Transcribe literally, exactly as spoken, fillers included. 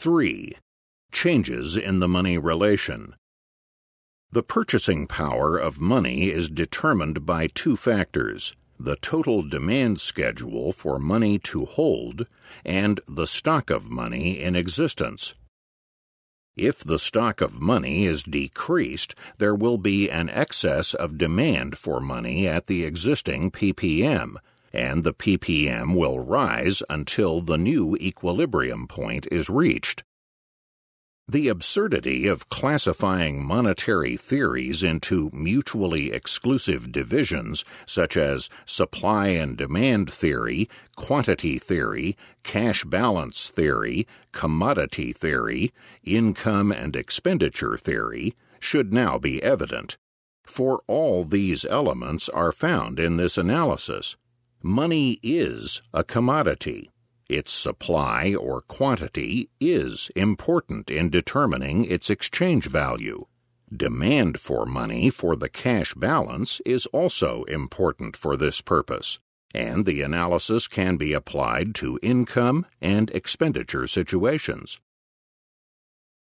three. Changes in the money relation. The purchasing power of money is determined by two factors: the total demand schedule for money to hold and the stock of money in existence. If the stock of money is decreased, there will be an excess of demand for money at the existing P P M, and the P P M will rise until the new equilibrium point is reached. The absurdity of classifying monetary theories into mutually exclusive divisions, such as supply and demand theory, quantity theory, cash balance theory, commodity theory, income and expenditure theory, should now be evident. For all these elements are found in this analysis. Money is a commodity. Its supply or quantity is important in determining its exchange value. Demand for money for the cash balance is also important for this purpose, and the analysis can be applied to income and expenditure situations.